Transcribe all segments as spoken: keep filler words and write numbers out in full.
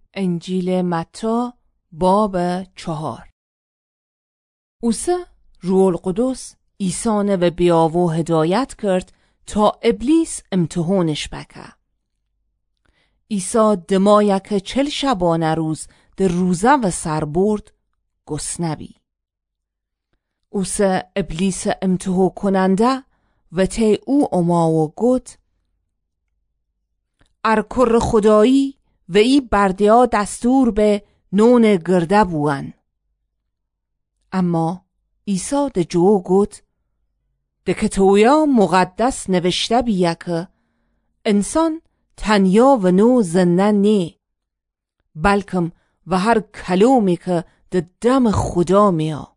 انجیل متی باب چهار. اوسه روح القدس عیسی و بیاوو هدایت کرد تا ابلیس امتحانش بکه. عیسی دمایه که چل شبانه روز در روزه و سر برد گسنبی. اوسه ابلیس امتحان کننده و تی او اماو گوت ارکر خدایی و ای بردیا دستور به نون گرده بوان. اما عیسی ده جو گوت ده کتویا مقدس نوشته بیه که انسان تنیا و نو زنده نی، بلکم و هر کلومی که ده دم خدا میا.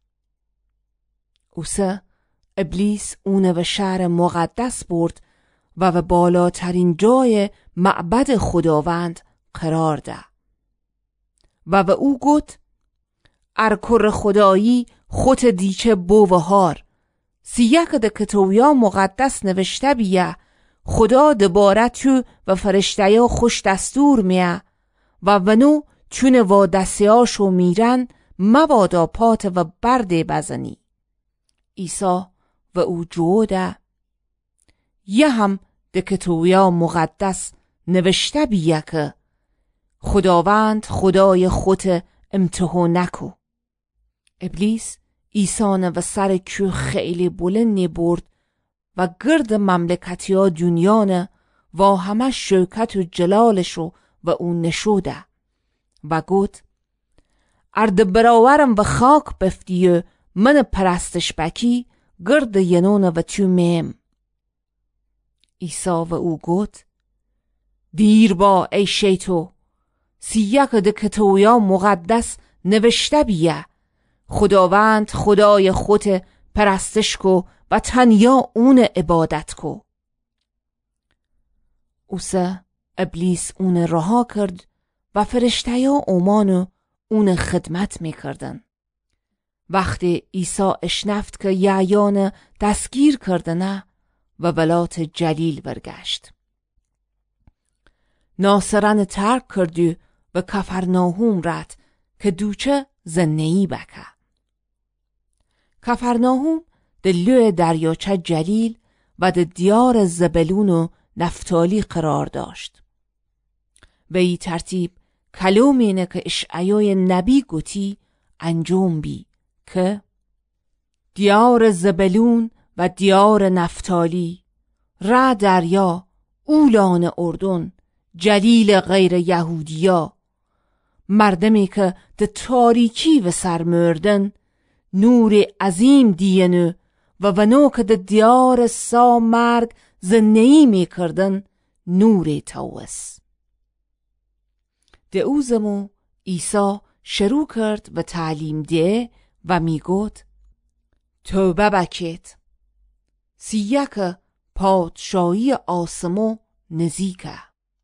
اوسه ابلیس اونه و شهر مقدس برد و و بالاترین جای معبد خداوند قرار ده و و او گوت ارکر خدایی خود دیچه بوهار سیک ده کتویا مقدس نوشته بیه خدا دباره تو و فرشتیا خوش دستور میه و ونو چون و دستیاشو میرن مبادا پات و برده بزنی. عیسی و او جوده یه هم ده کتویا مقدس نوشته بیه که خداوند خدای خود امتحان نکو. ابلیس عیسی و سر کوه خیلی بلندی برد و گرد مملکتی ها دنیانه و همه شوکت و جلالشو و اون نشوده و گوت ارد براورم و خاک بفتی من پرستش بکی گرد ینونه و تو میم. عیسی و او گوت دیر با ای شیطو سیک ده کتویا مقدس نوشته بیه خداوند خدای خود پرستش کو و تنیا اون عبادت کو. اوسه ابلیس اون رها کرد و فرشتیا اومانو اون خدمت میکردن. وقتی عیسی اشنفت که یعیان دستگیر کردنه و ولات جلیل برگشت. ناصرن ترک کردو و کفرناهوم رد که دوچه زنهی بکه. کفرناهوم دلو دریاچه جلیل و ده دیار زبلون و نفتالی قرار داشت. به ای ترتیب کلومینه که اشعیای نبی گوتی انجام بی که دیار زبلون و دیار نفتالی را دریا اولان اردن جلیل غیر یهودیا مردمی که ده تاریکی و سرمردن نور عظیم دینو و ونو که ده دیار سا مرگ زنهی می کردن نور توس. ده اوزمو عیسی شروع کرد و تعلیم ده و می گوت توبه بکید سیک پادشاهی آسمو نزیکه.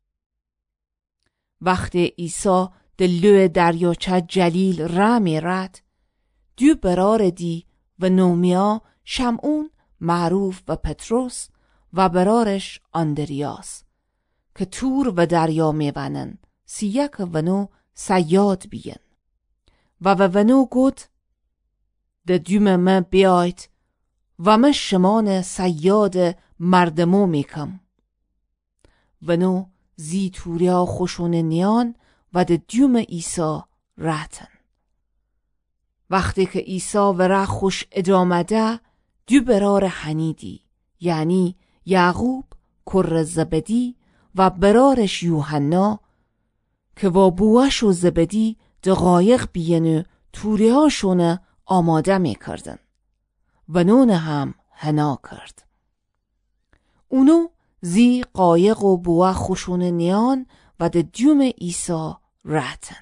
وقتی عیسی دلو دریاچه جلیل را می رد دو برار دی و نومیا شمعون معروف و پتروس و برارش اندریاس که تور و دریا می ونن سیک ونو سیاد بیین و و ونو گوت ده دوم من بیایت و من شمان سیاد مردمو میکم. ونو زی توریا خوشون نیان و ده دوم عیسی راتن. وقتی که عیسی و را خوش ادامده دو برار حنیدی یعنی یعقوب کر زبدی و برارش یوحنا که با بوش و زبدی دقایق بیینو توریاشونه آماده میکردن و نون هم هنا کرد. اونو زی قایق و بوه خوشون نیان و ده دیوم عیسی راتن.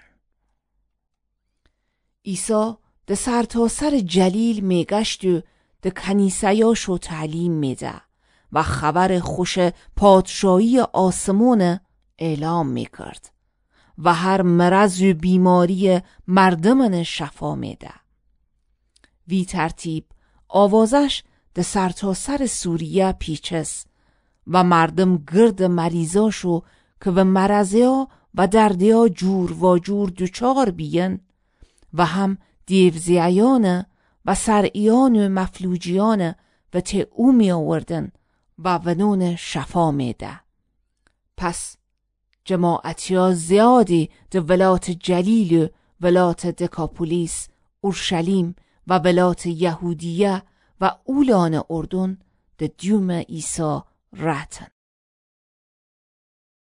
عیسی ده سر تا سر جلیل میگشت و ده کنیسیاشو تعلیم میده و خبر خوش پادشاهی آسمون اعلام میکرد و هر مرض و بیماری مردمن شفا میده. وی ترتیب آوازش ده سر تا سر سوریه پیچس و مردم گرد مریضاشو که به مرضیا و derdیا جور و جور دوچار بیین و هم دیوزیایان و سرعیان و مفلوجیان و ته او می آوردن و ونون شفا میده. پس جماعتیا زیادی ده ولات جلیل و ولات دکاپولیس، اورشلیم و ولات یهودیه و اولان اردن ده دیوم عیسی راتن.